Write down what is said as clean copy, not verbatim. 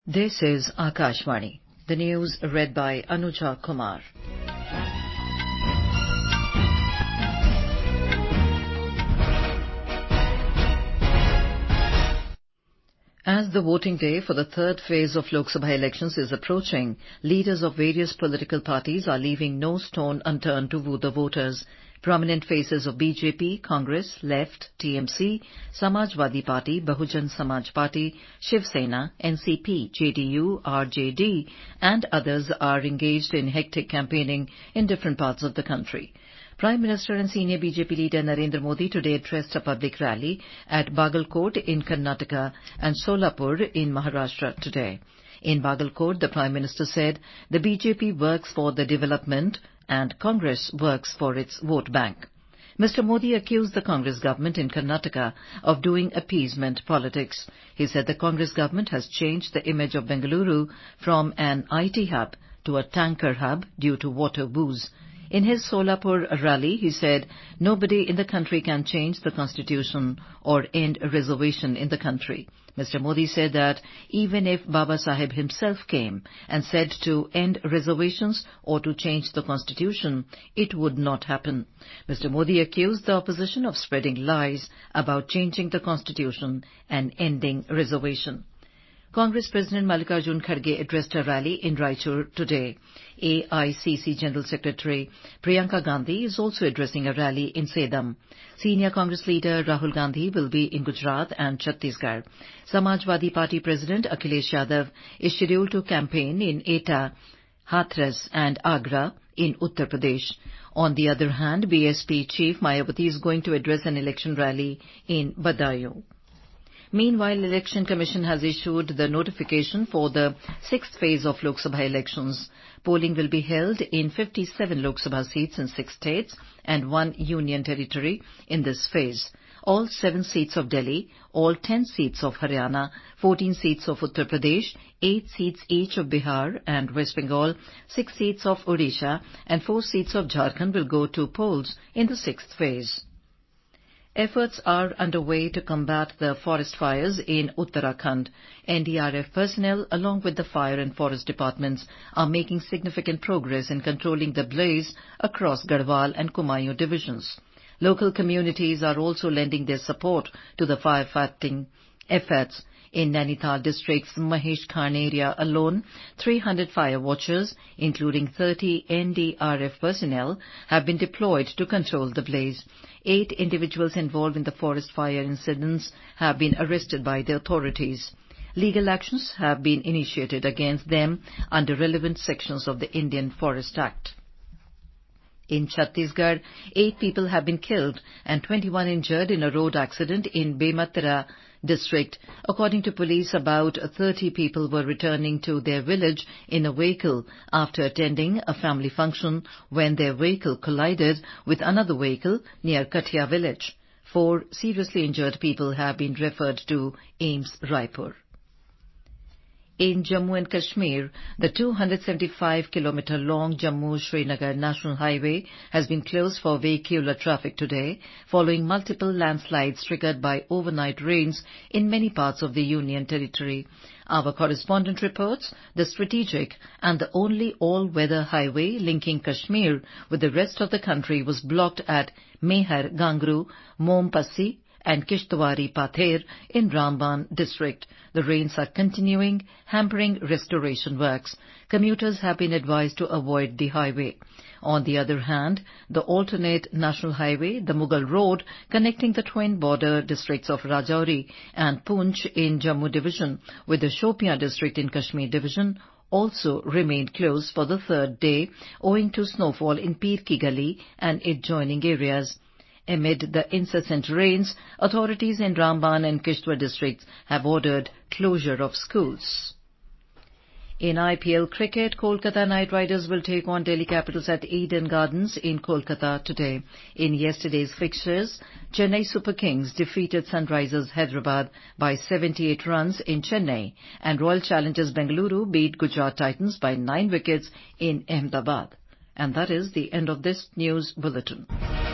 This is Akashvani. The news read by Anuja Kumar. As the voting day for the third phase of Lok Sabha elections is approaching, leaders of various political parties are leaving no stone unturned to woo the voters. Prominent faces of BJP, Congress, Left, TMC, Samajwadi Party, Bahujan Samaj Party, Shiv Sena, NCP, JDU, RJD and others are engaged in hectic campaigning in different parts of the country. Prime Minister and senior BJP leader Narendra Modi today addressed a public rally at Bagalkot in Karnataka and Solapur in Maharashtra today. In Bagalkot, the Prime Minister said the BJP works for the development and Congress works for its vote bank. Mr. Modi accused the Congress government in Karnataka of doing appeasement politics. He said the Congress government has changed the image of Bengaluru from an IT hub to a tanker hub due to water woes. In his Solapur rally, he said, nobody in the country can change the constitution or end a reservation in the country. Mr. Modi said that even if Baba Saheb himself came and said to end reservations or to change the constitution, it would not happen. Mr. Modi accused the opposition of spreading lies about changing the constitution and ending reservation. Congress President Mallikarjun Kharge addressed a rally in Raichur today. AICC General Secretary Priyanka Gandhi is also addressing a rally in Sedam. Senior Congress leader Rahul Gandhi will be in Gujarat and Chhattisgarh. Samajwadi Party President Akhilesh Yadav is scheduled to campaign in Etah, Hathras and Agra in Uttar Pradesh. On the other hand, BSP Chief Mayawati is going to address an election rally in Badaun. Meanwhile, Election Commission has issued the notification for the sixth phase of Lok Sabha elections. Polling will be held in 57 Lok Sabha seats in 6 states and 1 union territory in this phase. All 7 seats of Delhi, all 10 seats of Haryana, 14 seats of Uttar Pradesh, 8 seats each of Bihar and West Bengal, 6 seats of Odisha and 4 seats of Jharkhand will go to polls in the 6th phase. Efforts are underway to combat the forest fires in Uttarakhand. NDRF personnel, along with the fire and forest departments, are making significant progress in controlling the blaze across Garhwal and Kumaon divisions. Local communities are also lending their support to the firefighting efforts. In Nainital district's Mahesh Khan area alone, 300 fire watchers, including 30 NDRF personnel, have been deployed to control the blaze. 8 individuals involved in the forest fire incidents have been arrested by the authorities. Legal actions have been initiated against them under relevant sections of the Indian Forest Act. In Chhattisgarh, 8 people have been killed and 21 injured in a road accident in Bematra district. According to police, about 30 people were returning to their village in a vehicle after attending a family function when their vehicle collided with another vehicle near Kathia village. 4 seriously injured people have been referred to AIIMS Raipur. In Jammu and Kashmir, the 275-kilometre-long Jammu-Srinagar National Highway has been closed for vehicular traffic today, following multiple landslides triggered by overnight rains in many parts of the Union Territory. Our correspondent reports the strategic and the only all-weather highway linking Kashmir with the rest of the country was blocked at Mehar, Gangru, Mompassi and Kishtwari Pather in Ramban district. The rains are continuing, hampering restoration works. Commuters have been advised to avoid the highway. On the other hand, the alternate national highway, the Mughal Road, connecting the twin border districts of Rajouri and Poonch in Jammu division with the Shopian district in Kashmir division, also remained closed for the 3rd day owing to snowfall in Pir Ki Gali and adjoining areas. Amid the incessant rains, authorities in Ramban and Kishtwar districts have ordered closure of schools. In IPL cricket, Kolkata Knight Riders will take on Delhi Capitals at Eden Gardens in Kolkata today. In yesterday's fixtures, Chennai Super Kings defeated Sunrisers Hyderabad by 78 runs in Chennai, and Royal Challengers Bengaluru beat Gujarat Titans by 9 wickets in Ahmedabad. And that is the end of this news bulletin.